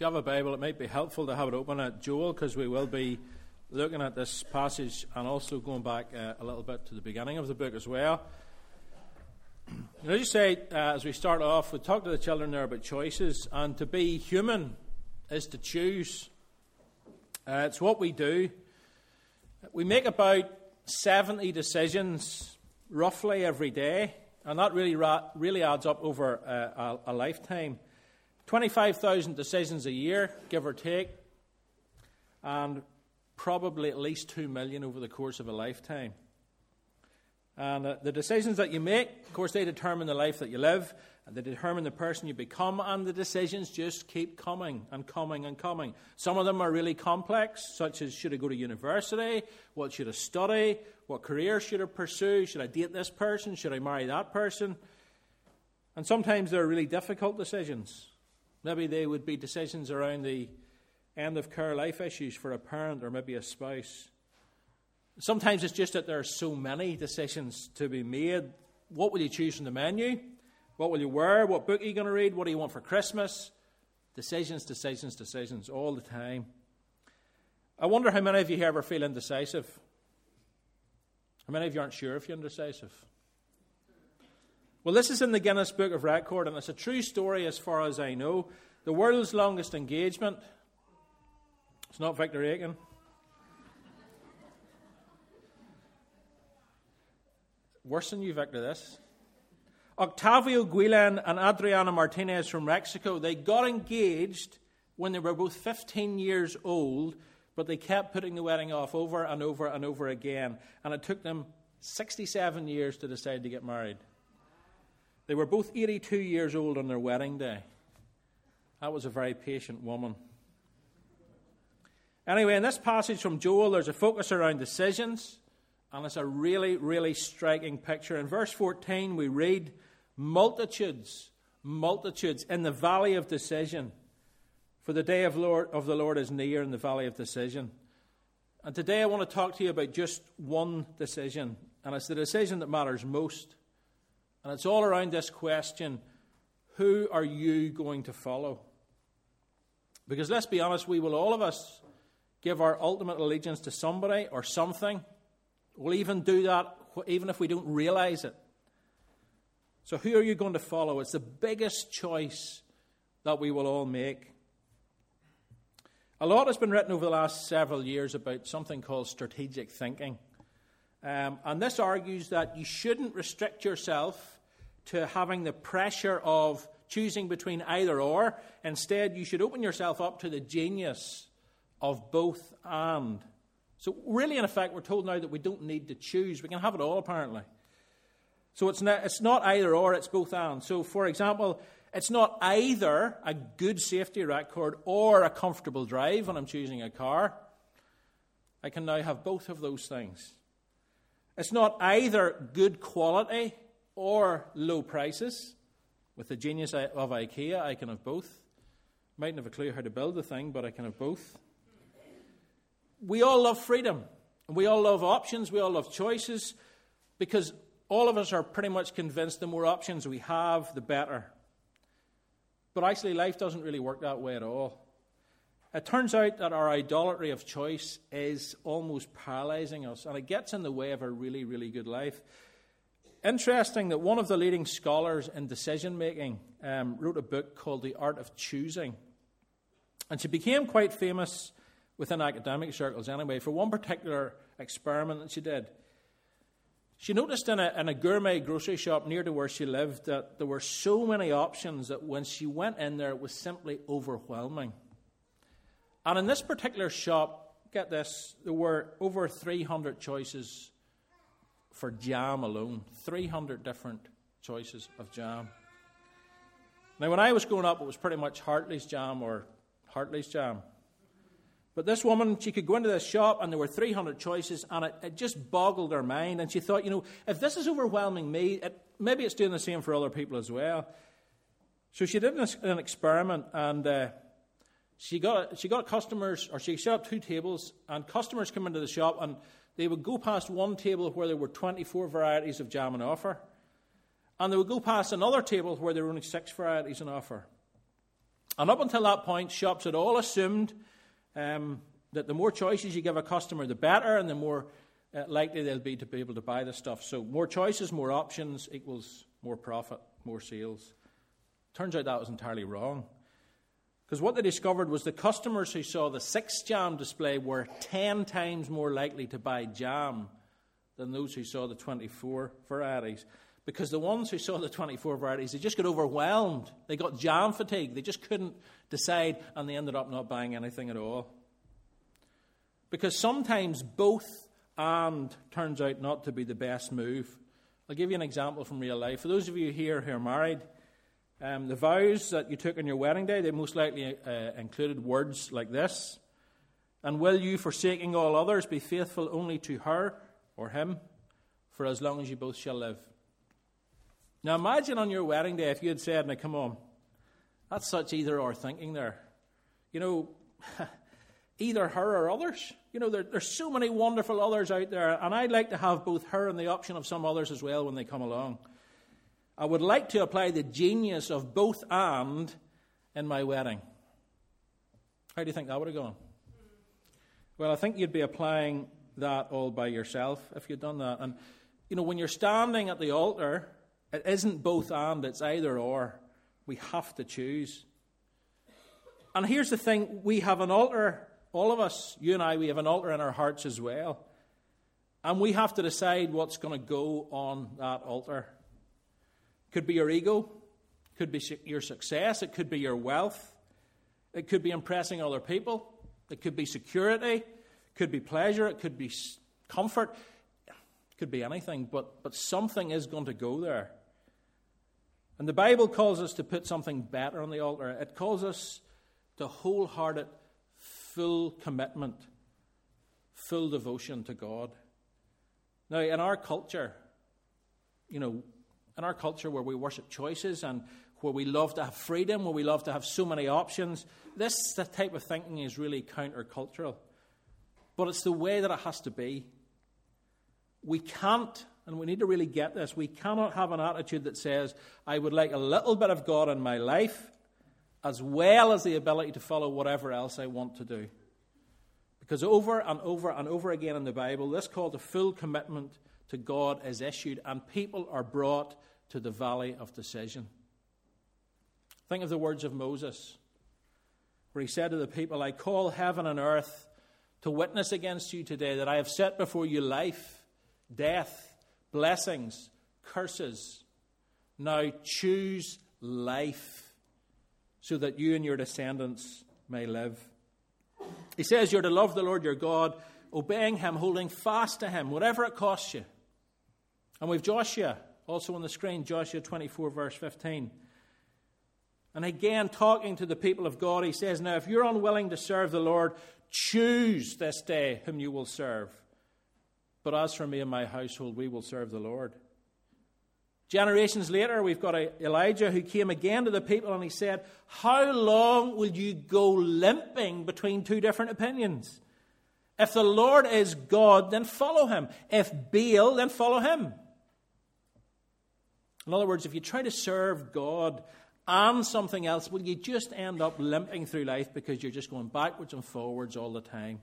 you have a Bible, it might be helpful to have it open at Joel, because we will be looking at this passage and also going back a little bit to the beginning of the book as well. As you say, as we start off, we talked to the children there about choices, and to be human is to choose. It's what we do. We make about 70 decisions roughly every day, and that really adds up over a lifetime. 25,000 decisions a year, give or take, and probably at least 2 million over the course of a lifetime. And the decisions that you make, of course, they determine the life that you live, and they determine the person you become, and the decisions just keep coming and coming and coming. Some of them are really complex, such as should I go to university, what should I study, what career should I pursue, should I date this person, should I marry that person. And sometimes they're really difficult decisions. Maybe they would be decisions around the end-of-care life issues for a parent or maybe a spouse. Sometimes it's just that there are so many decisions to be made. What will you choose from the menu? What will you wear? What book are you going to read? What do you want for Christmas? Decisions, decisions, decisions all the time. I wonder how many of you here ever feel indecisive? How many of you aren't sure if you're indecisive? Well, this is in the Guinness Book of Record, and it's a true story as far as I know. The world's longest engagement. It's not Victor Aiken. Worse than you, Victor, this. Octavio Guillen and Adriana Martinez from Mexico, they got engaged when they were both 15 years old, but they kept putting the wedding off over and over and over again. And it took them 67 years to decide to get married. They were both 82 years old on their wedding day. That was a very patient woman. Anyway, in this passage from Joel, there's a focus around decisions, and it's a really, really striking picture. In verse 14, we read, multitudes in the valley of decision. For the day of the Lord is near in the valley of decision. And today I want to talk to you about just one decision, and it's the decision that matters most. And it's all around this question, who are you going to follow? Because let's be honest, we will all of us give our ultimate allegiance to somebody or something. We'll even do that even if we don't realize it. So who are you going to follow? It's the biggest choice that we will all make. A lot has been written over the last several years about something called strategic thinking. And this argues that you shouldn't restrict yourself to having the pressure of choosing between either or. Instead, you should open yourself up to the genius of both and. So really, in effect, we're told now that we don't need to choose. We can have it all, apparently. So it's not either or, it's both and. So, for example, it's not either a good safety record or a comfortable drive when I'm choosing a car. I can now have both of those things. It's not either good quality or low prices. With the genius of IKEA, I can have both. Mightn't have a clue how to build the thing, but I can have both. We all love freedom. We all love options. We all love choices. Because all of us are pretty much convinced the more options we have, the better. But actually, life doesn't really work that way at all. It turns out that our idolatry of choice is almost paralyzing us, and it gets in the way of a really, really good life. Interesting that one of the leading scholars in decision-making wrote a book called The Art of Choosing. And she became quite famous within academic circles anyway for one particular experiment that she did. She noticed in a gourmet grocery shop near to where she lived that there were so many options that when she went in there, it was simply overwhelming. And in this particular shop, get this, there were over 300 choices for jam alone. 300 different choices of jam. Now, when I was growing up, it was pretty much Hartley's jam or Hartley's jam. But this woman, she could go into this shop and there were 300 choices, and it just boggled her mind. And she thought, if this is overwhelming me, maybe it's doing the same for other people as well. So she did an experiment, and she got customers, or she set up 2 tables, and customers come into the shop and they would go past one table where there were 24 varieties of jam on offer, and they would go past another table where there were only 6 varieties on offer. And up until that point, shops had all assumed that the more choices you give a customer, the better, and the more likely they'll be to be able to buy the stuff. So more choices, more options equals more profit, more sales. Turns out that was entirely wrong. Because what they discovered was the customers who saw the 6 jam display were 10 times more likely to buy jam than those who saw the 24 varieties. Because the ones who saw the 24 varieties, they just got overwhelmed. They got jam fatigue. They just couldn't decide, and they ended up not buying anything at all. Because sometimes both and turns out not to be the best move. I'll give you an example from real life. For those of you here who are married, the vows that you took on your wedding day, they most likely included words like this. And will you, forsaking all others, be faithful only to her or him for as long as you both shall live? Now imagine on your wedding day if you had said, now come on, that's such either or thinking there. You know, either her or others. You know, there's so many wonderful others out there, and I'd like to have both her and the option of some others as well when they come along. I would like to apply the genius of both and in my wedding. How do you think that would have gone? Well, I think you'd be applying that all by yourself if you'd done that. And, you know, when you're standing at the altar, it isn't both and, it's either or. We have to choose. And here's the thing, we have an altar, all of us, you and I, we have an altar in our hearts as well. And we have to decide what's going to go on that altar. Could be your ego, could be your success, it could be your wealth, it could be impressing other people, it could be security, it could be pleasure, it could be comfort, it could be anything, but something is going to go there. And the Bible calls us to put something better on the altar. It calls us to wholehearted, full commitment, full devotion to God. Now, in our culture, you know, in our culture where we worship choices and where we love to have freedom, where we love to have so many options, this type of thinking is really countercultural. But it's the way that it has to be. We can't, and we need to really get this, we cannot have an attitude that says, I would like a little bit of God in my life, as well as the ability to follow whatever else I want to do. Because over and over and over again in the Bible, this call to full commitment to God is issued, and people are brought to the valley of decision. Think of the words of Moses, where he said to the people, I call heaven and earth to witness against you today that I have set before you life, death, blessings, curses. Now choose life so that you and your descendants may live. He says you're to love the Lord your God, obeying him, holding fast to him, whatever it costs you. And we've Joshua, also on the screen, Joshua 24, verse 15. And again, talking to the people of God, he says, now if you're unwilling to serve the Lord, choose this day whom you will serve. But as for me and my household, we will serve the Lord. Generations later, we've got Elijah who came again to the people and he said, how long will you go limping between two different opinions? If the Lord is God, then follow him. If Baal, then follow him. In other words, if you try to serve God and something else, will you just end up limping through life because you're just going backwards and forwards all the time?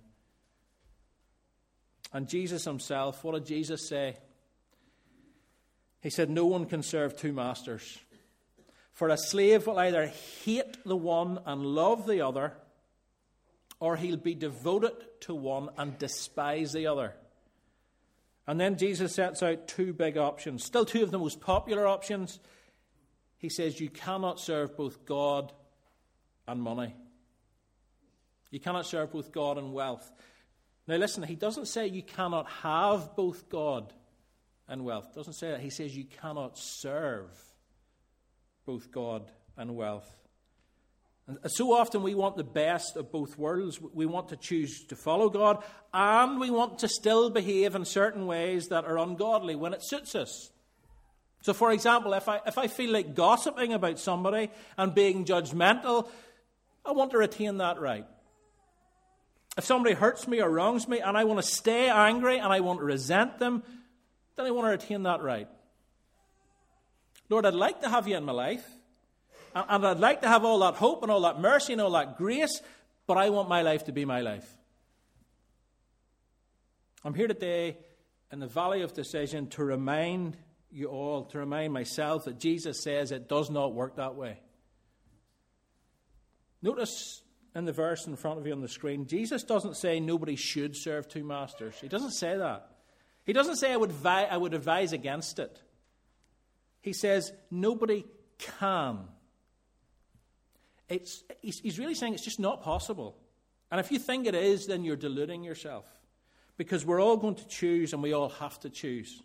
And Jesus himself, what did Jesus say? He said, no one can serve two masters. For a slave will either hate the one and love the other, or he'll be devoted to one and despise the other. And then Jesus sets out two big options, still two of the most popular options. He says you cannot serve both God and money. You cannot serve both God and wealth. Now listen, he doesn't say you cannot have both God and wealth. Doesn't say that. He says you cannot serve both God and wealth. And so often we want the best of both worlds. We want to choose to follow God, and we want to still behave in certain ways that are ungodly when it suits us. So, for example, if I feel like gossiping about somebody and being judgmental, I want to retain that right. If somebody hurts me or wrongs me and I want to stay angry and I want to resent them, then I want to retain that right. Lord, I'd like to have you in my life, And I'd like to have all that hope and all that mercy and all that grace, but I want my life to be my life. I'm here today in the valley of decision to remind you all, to remind myself that Jesus says it does not work that way. Notice in the verse in front of you on the screen, Jesus doesn't say nobody should serve two masters. He doesn't say that. He doesn't say I would advise against it. He says nobody can. He's really saying it's just not possible. And if you think it is, then you're deluding yourself. Because we're all going to choose, and we all have to choose.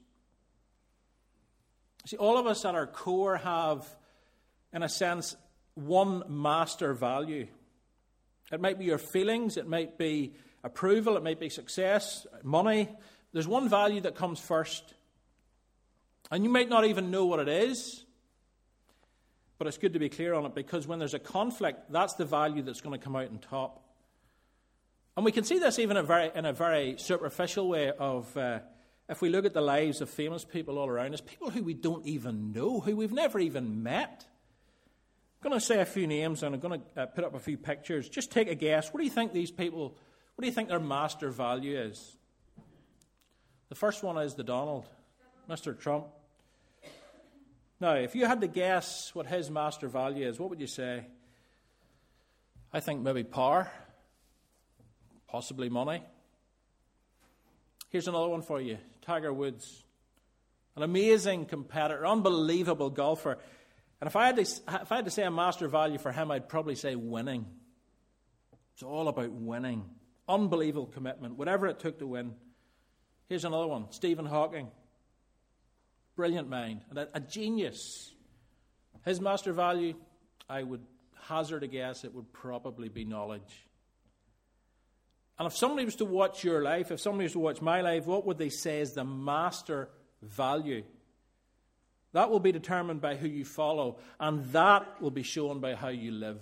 See, all of us at our core have, in a sense, one master value. It might be your feelings, it might be approval, it might be success, money. There's one value that comes first. And you might not even know what it is, but it's good to be clear on it, because when there's a conflict, that's the value that's going to come out on top. And we can see this even in a very superficial way of, if we look at the lives of famous people all around us, people who we don't even know, who we've never even met. I'm going to say a few names, and I'm going to put up a few pictures. Just take a guess. What do you think these people, what do you think their master value is? The first one is the Donald, Mr. Trump. Now, if you had to guess what his master value is, what would you say? I think maybe power, possibly money. Here's another one for you. Tiger Woods, an amazing competitor, unbelievable golfer. And if I had to say a master value for him, I'd probably say winning. It's all about winning. Unbelievable commitment, whatever it took to win. Here's another one. Stephen Hawking. Brilliant mind. And a genius. His master value, I would hazard a guess, it would probably be knowledge. And if somebody was to watch your life, if somebody was to watch my life, what would they say is the master value? That will be determined by who you follow, and that will be shown by how you live.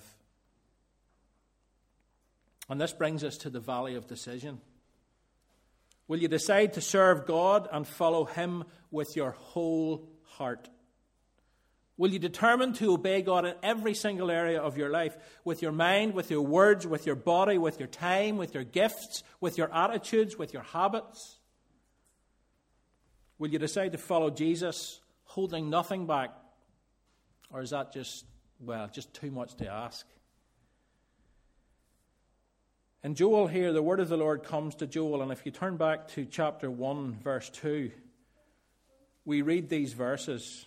And this brings us to the valley of decision. Will you decide to serve God and follow Him with your whole heart? Will you determine to obey God in every single area of your life, with your mind, with your words, with your body, with your time, with your gifts, with your attitudes, with your habits? Will you decide to follow Jesus, holding nothing back? Or is that just too much to ask? In Joel here, the word of the Lord comes to Joel, and if you turn back to chapter 1, verse 2, we read these verses.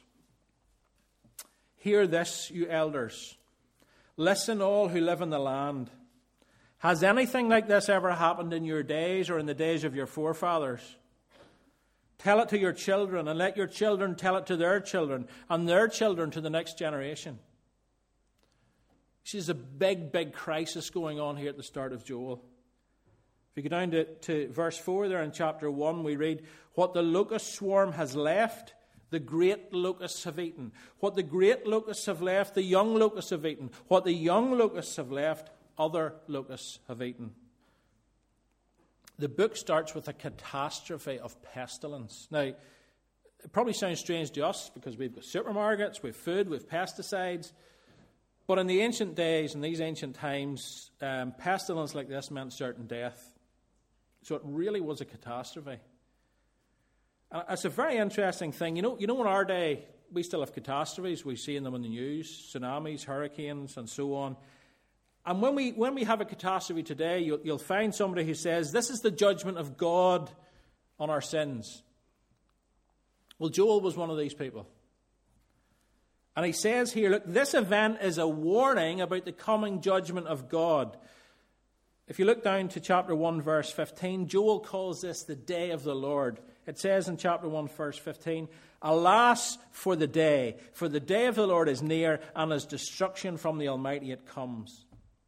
Hear this, you elders. Listen, all who live in the land. Has anything like this ever happened in your days or in the days of your forefathers? Tell it to your children, and let your children tell it to their children, and their children to the next generation. There's a big, big crisis going on here at the start of Joel. If you go down to verse 4 there in chapter 1, we read, what the locust swarm has left, the great locusts have eaten. What the great locusts have left, the young locusts have eaten. What the young locusts have left, other locusts have eaten. The book starts with a catastrophe of pestilence. Now, it probably sounds strange to us because we've got supermarkets, we've food, we've pesticides. But in the ancient days, in these ancient times, pestilence like this meant certain death. So it really was a catastrophe. And it's a very interesting thing. You know, in our day, we still have catastrophes. We've seen them in the news, tsunamis, hurricanes, and so on. And when we have a catastrophe today, you'll find somebody who says, this is the judgment of God on our sins. Well, Joel was one of these people. And he says here, look, this event is a warning about the coming judgment of God. If you look down to chapter 1, verse 15, Joel calls this the day of the Lord. It says in chapter 1, verse 15, alas for the day of the Lord is near, and his destruction from the Almighty it comes.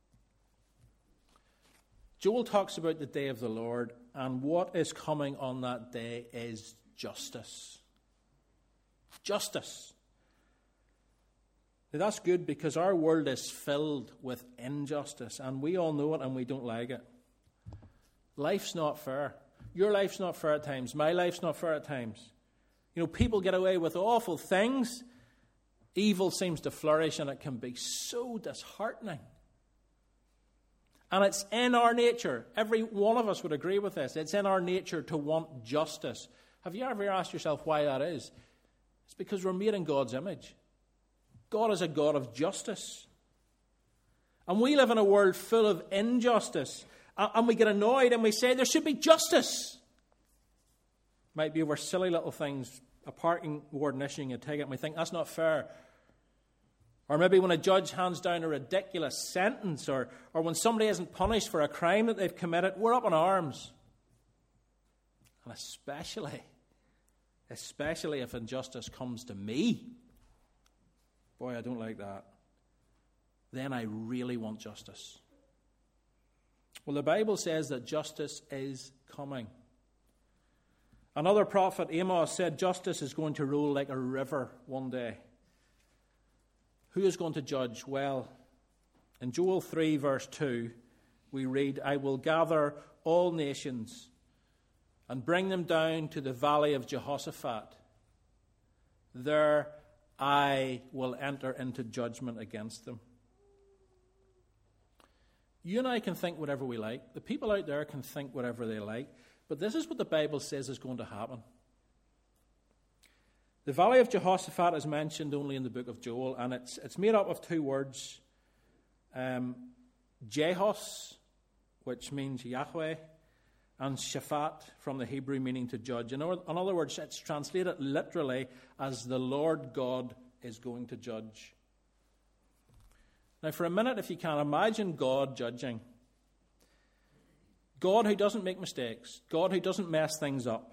Joel talks about the day of the Lord, and what is coming on that day is justice. Justice. Now, that's good because our world is filled with injustice, and we all know it and we don't like it. Life's not fair. Your life's not fair at times. My life's not fair at times. You know, people get away with awful things, Evil seems to flourish, and it can be so disheartening. And it's in our nature, every one of us would agree with this, it's in our nature to want justice. Have you ever asked yourself why that is? It's because we're made in God's image. God is a God of justice. And we live in a world full of injustice. And we get annoyed and we say there should be justice. Might be over silly little things, a parking warden issuing a ticket, and we think that's not fair. Or maybe when a judge hands down a ridiculous sentence, or when somebody isn't punished for a crime that they've committed, we're up in arms. And especially if injustice comes to me. Boy, I don't like that. Then I really want justice. Well, the Bible says that justice is coming. Another prophet, Amos, said justice is going to roll like a river one day. Who is going to judge? Well, in Joel 3, verse 2, we read, I will gather all nations and bring them down to the valley of Jehoshaphat. There I will enter into judgment against them. You and I can think whatever we like. The people out there can think whatever they like. But this is what the Bible says is going to happen. The valley of Jehoshaphat is mentioned only in the book of Joel, and it's made up of two words. Jehos, which means Yahweh, and Shaphat from the Hebrew meaning to judge. In other words, it's translated literally as the Lord God is going to judge. Now, for a minute, if you can, imagine God judging. God who doesn't make mistakes. God who doesn't mess things up.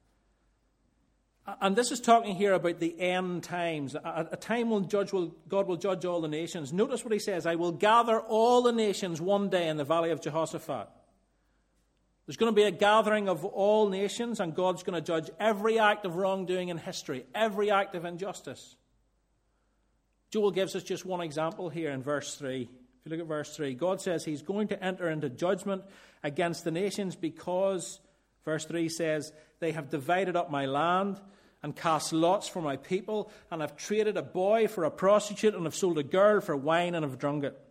And this is talking here about the end times, a time when God will judge all the nations. Notice what he says, I will gather all the nations one day in the valley of Jehoshaphat. There's going to be a gathering of all nations, and God's going to judge every act of wrongdoing in history, every act of injustice. Joel gives us just one example here in verse 3. If you look at verse 3, God says he's going to enter into judgment against the nations because, verse 3 says, they have divided up my land and cast lots for my people, and have traded a boy for a prostitute, and have sold a girl for wine, and have drunk it.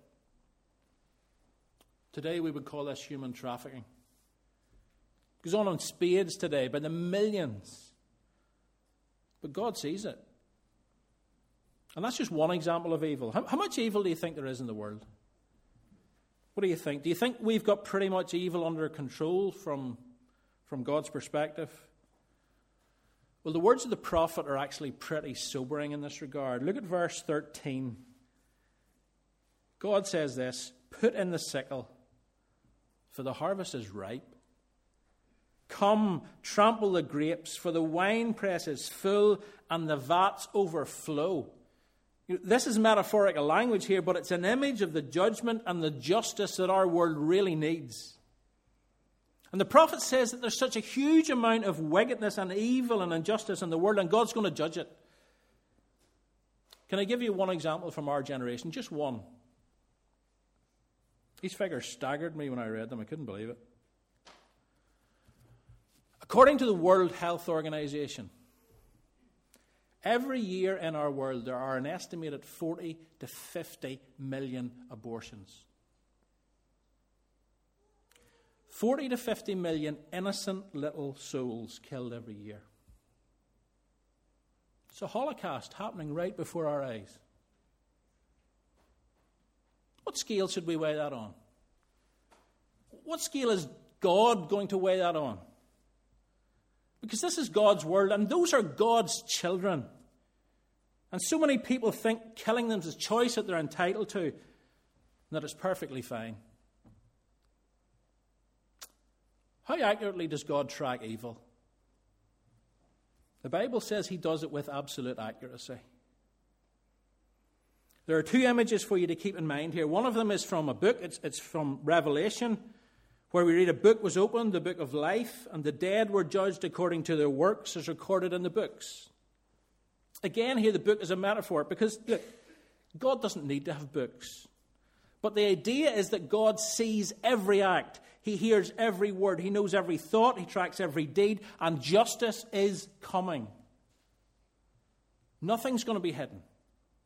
Today we would call this human trafficking. It goes on in spades today by the millions. But God sees it. And that's just one example of evil. How much evil do you think there is in the world? What do you think? Do you think we've got pretty much evil under control from God's perspective? Well, the words of the prophet are actually pretty sobering in this regard. Look at verse 13. God says this, put in the sickle, for the harvest is ripe. Come, trample the grapes, for the winepress is full and the vats overflow. This is metaphorical language here, but it's an image of the judgment and the justice that our world really needs. And the prophet says that there's such a huge amount of wickedness and evil and injustice in the world, and God's going to judge it. Can I give you one example from our generation? Just one. These figures staggered me when I read them. I couldn't believe it. According to the World Health Organization, every year in our world there are an estimated 40 to 50 million abortions. 40 to 50 million innocent little souls killed every year. It's a Holocaust happening right before our eyes. What scale should we weigh that on? What scale is God going to weigh that on? Because this is God's world, and those are God's children. And so many people think killing them is a choice that they're entitled to, and that it's perfectly fine. How accurately does God track evil? The Bible says he does it with absolute accuracy. There are two images for you to keep in mind here. One of them is from a book. It's from Revelation, where we read a book was opened, the book of life, and the dead were judged according to their works as recorded in the books. Again, here the book is a metaphor because, look, God doesn't need to have books. But the idea is that God sees every act. He hears every word. He knows every thought. He tracks every deed. And justice is coming. Nothing's going to be hidden.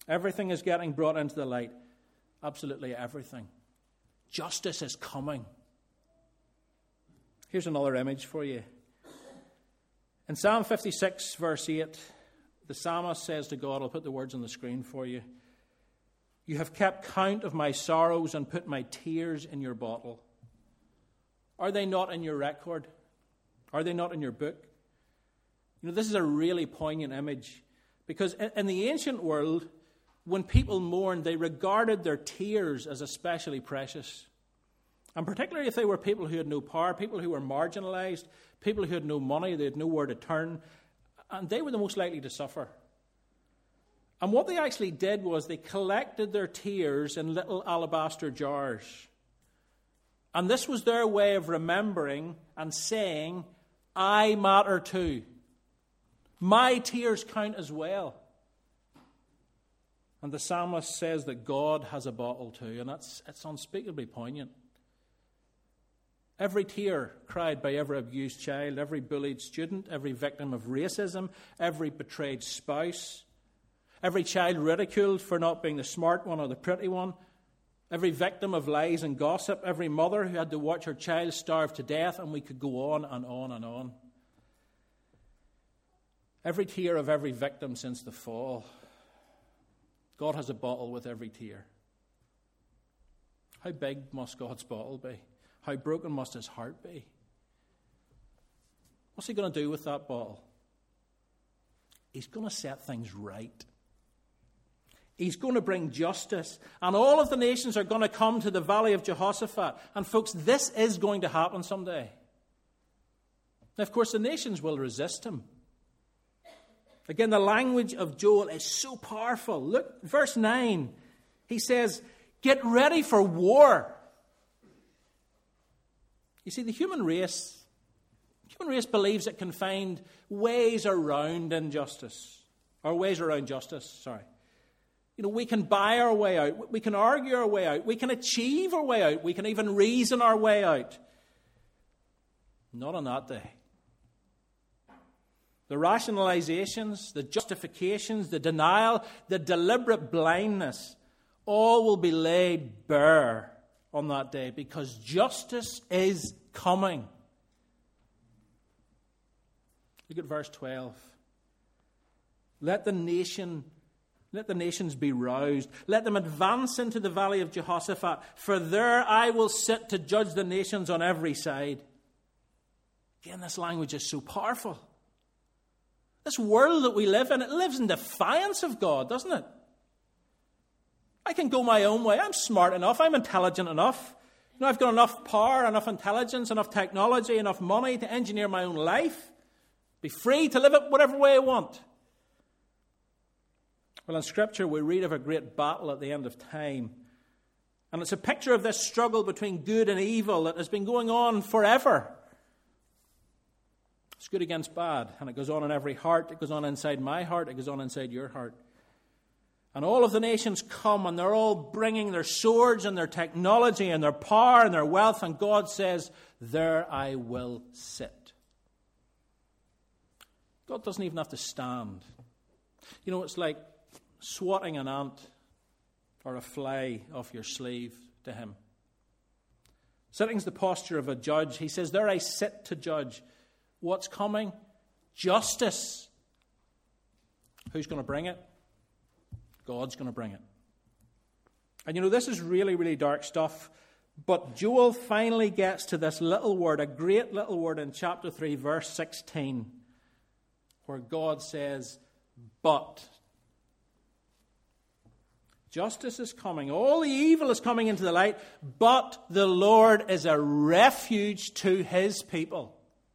Everything is getting brought into the light. Absolutely everything. Justice is coming. Here's another image for you. In Psalm 56, verse 8, the psalmist says to God, I'll put the words on the screen for you, "You have kept count of my sorrows and put my tears in your bottle." Are they not in your record? Are they not in your book? You know, this is a really poignant image, because in the ancient world, when people mourned, they regarded their tears as especially precious. And particularly if they were people who had no power, people who were marginalized, people who had no money, they had nowhere to turn, and they were the most likely to suffer. And what they actually did was they collected their tears in little alabaster jars. And this was their way of remembering and saying, I matter too. My tears count as well. And the psalmist says that God has a bottle too, and it's unspeakably poignant. Every tear cried by every abused child, every bullied student, every victim of racism, every betrayed spouse, every child ridiculed for not being the smart one or the pretty one, every victim of lies and gossip, every mother who had to watch her child starve to death, and we could go on and on and on. Every tear of every victim since the fall. God has a bottle with every tear. How big must God's bottle be? How broken must his heart be? What's he going to do with that bottle? He's going to set things right. He's going to bring justice. And all of the nations are going to come to the valley of Jehoshaphat. And folks, this is going to happen someday. Now, of course, the nations will resist him. Again, the language of Joel is so powerful. Look, verse 9. He says, get ready for war. You see, the human race believes it can find ways around injustice, or ways around justice, sorry. You know, we can buy our way out, we can argue our way out, we can achieve our way out, we can even reason our way out. Not on that day. The rationalizations, the justifications, the denial, the deliberate blindness, all will be laid bare on that day, because justice is coming. Look at verse 12. Let the nations be roused. Let them advance into the valley of Jehoshaphat, for there I will sit to judge the nations on every side. Again, this language is so powerful. This world that we live in, it lives in defiance of God, doesn't it? I can go my own way. I'm smart enough. I'm intelligent enough. You know, I've got enough power, enough intelligence, enough technology, enough money to engineer my own life. Be free to live it whatever way I want. Well, in Scripture, we read of a great battle at the end of time. And it's a picture of this struggle between good and evil that has been going on forever. It's good against bad, and it goes on in every heart. It goes on inside my heart. It goes on inside your heart. And all of the nations come, and they're all bringing their swords and their technology and their power and their wealth, and God says, there I will sit. God doesn't even have to stand. You know, it's like swatting an ant or a fly off your sleeve to him. Sitting's the posture of a judge. He says, there I sit to judge. What's coming? Justice. Who's going to bring it? God's going to bring it. And you know, this is really, really dark stuff. But Joel finally gets to this little word, a great little word in chapter 3, verse 16, where God says, but. Justice is coming. All the evil is coming into the light, but the Lord is a refuge to his people.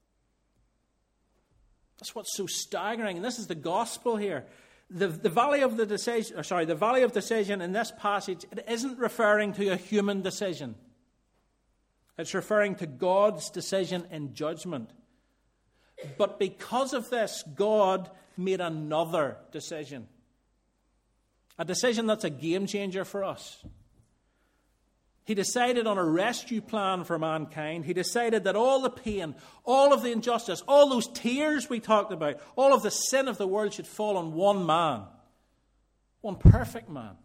That's what's so staggering. And this is the gospel here. The valley of decision in this passage, it isn't referring to a human decision. It's referring to God's decision in judgment. But because of this, God made another decision. A decision that's a game changer for us. He decided on a rescue plan for mankind. He decided that all the pain, all of the injustice, all those tears we talked about, all of the sin of the world should fall on one man One perfect man.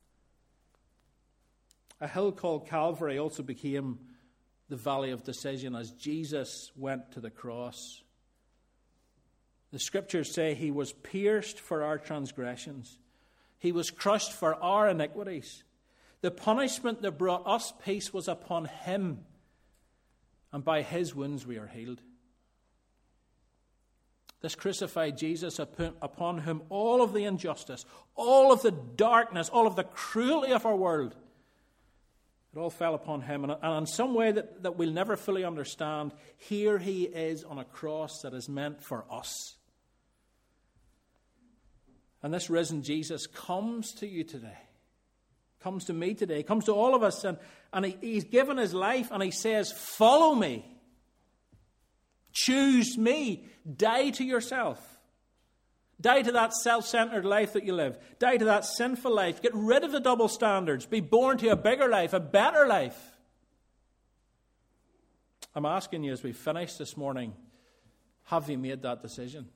A hill called Calvary also became the valley of decision as Jesus went to the cross. The scriptures say he was pierced for our transgressions. He was crushed for our iniquities. The punishment that brought us peace was upon him, and by his wounds we are healed. This crucified Jesus, upon whom all of the injustice, all of the darkness, all of the cruelty of our world, it all fell upon him. And in some way that we'll never fully understand, here he is on a cross that is meant for us. And this risen Jesus comes to you today, comes to me today, comes to all of us, and he's given his life, and he says, follow me. Choose me. Die to yourself. Die to that self-centered life that you live. Die to that sinful life. Get rid of the double standards. Be born to a bigger life, a better life. I'm asking you as we finish this morning, have you made that decision?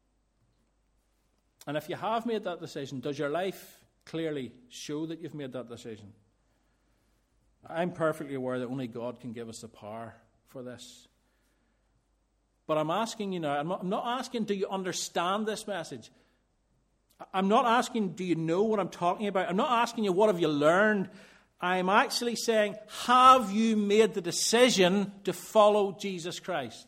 And if you have made that decision, does your life clearly show that you've made that decision? I'm perfectly aware that only God can give us the power for this. But I'm asking you now, I'm not asking, do you understand this message? I'm not asking, do you know what I'm talking about? I'm not asking you, what have you learned? I'm actually saying, have you made the decision to follow Jesus Christ?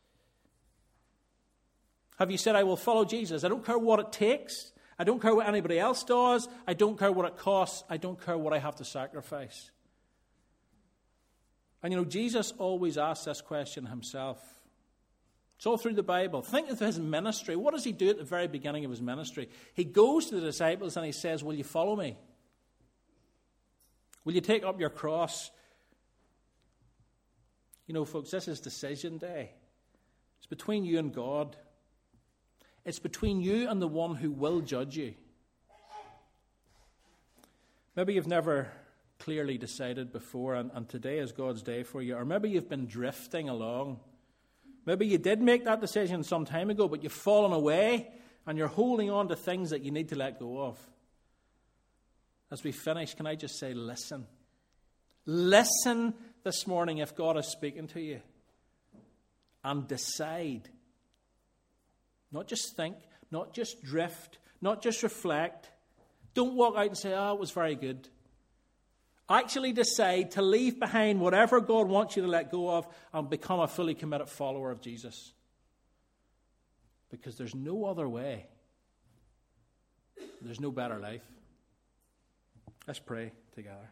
Have you said, I will follow Jesus? I don't care what it takes. I don't care what anybody else does. I don't care what it costs. I don't care what I have to sacrifice. And you know, Jesus always asks this question himself. It's all through the Bible. Think of his ministry. What does he do at the very beginning of his ministry? He goes to the disciples and he says, will you follow me? Will you take up your cross? You know, folks, this is decision day. It's between you and God. It's between you and the one who will judge you. Maybe you've never clearly decided before, and today is God's day for you. Or maybe you've been drifting along. Maybe you did make that decision some time ago, but you've fallen away and you're holding on to things that you need to let go of. As we finish, can I just say, listen. Listen this morning if God is speaking to you. And decide. Not just think, not just drift, not just reflect. Don't walk out and say, it was very good. Actually decide to leave behind whatever God wants you to let go of and become a fully committed follower of Jesus. Because there's no other way. There's no better life. Let's pray together.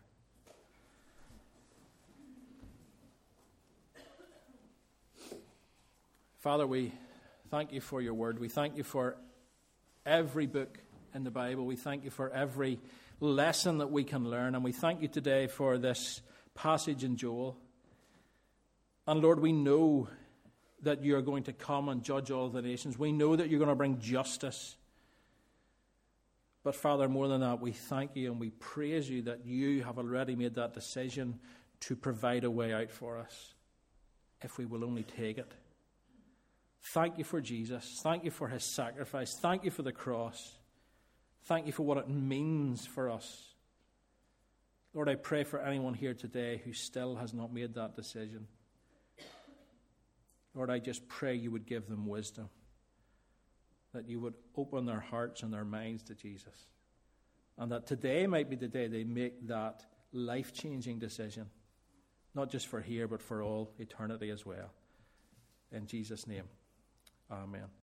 Father, we thank you for your word. We thank you for every book in the Bible. We thank you for every lesson that we can learn. And we thank you today for this passage in Joel. And Lord, we know that you're going to come and judge all the nations. We know that you're going to bring justice. But Father, more than that, we thank you and we praise you that you have already made that decision to provide a way out for us if we will only take it. Thank you for Jesus. Thank you for his sacrifice. Thank you for the cross. Thank you for what it means for us. Lord, I pray for anyone here today who still has not made that decision. Lord, I just pray you would give them wisdom, that you would open their hearts and their minds to Jesus, and that today might be the day they make that life-changing decision, not just for here, but for all eternity as well. In Jesus' name, amen.